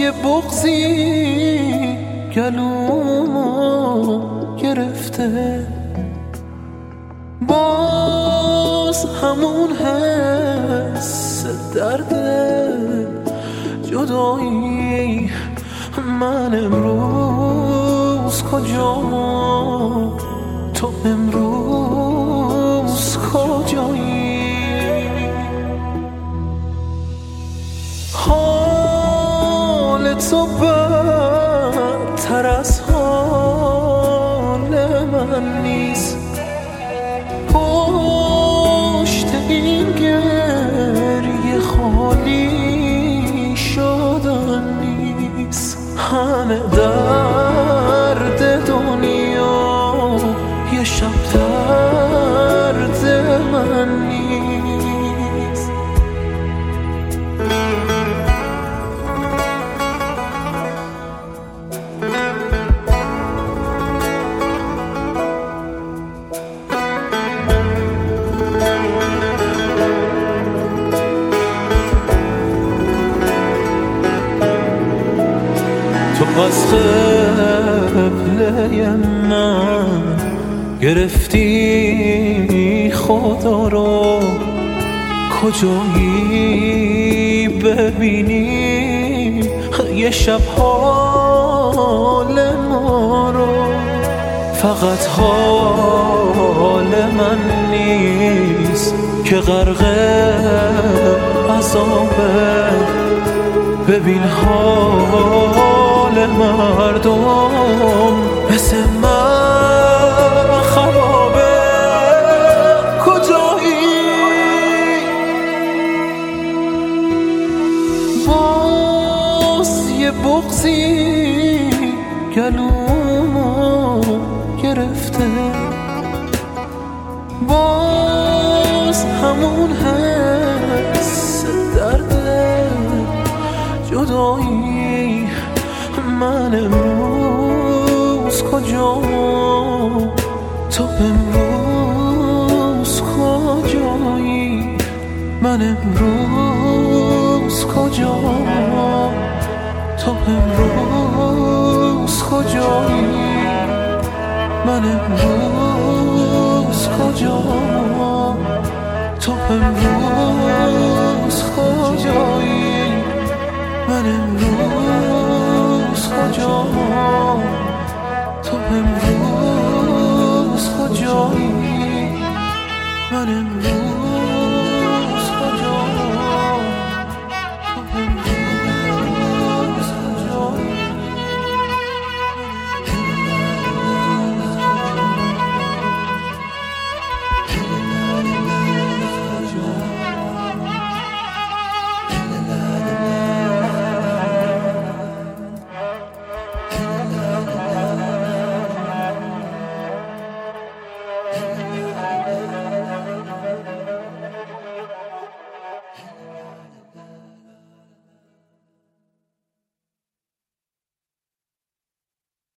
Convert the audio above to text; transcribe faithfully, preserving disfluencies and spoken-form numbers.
یه بغضی گلومو گرفته، باز همون حس درد جدایی. من امروز کجام و تو امروز کجایی؟ حال تو بدتر از حال من نیست، پشت این گریه خالی شدن نیست. همه درد دنیا یه شب درد من نیست. تو از قبله من گرفتی خدا رو، کجایی ببینی یه شب حال ما رو؟ فقط حال من نیست که غرق عذابه، ببین حال مردم مثل من خرابه. کجایی؟ باز یه بغضی گلومو گرفته، باز همون حس درد جدایی. من امروز کجام و تو امروز کجایی؟ من امروز کجام تو امروز کجایی؟ من امروز کجام تو امروز کجایی؟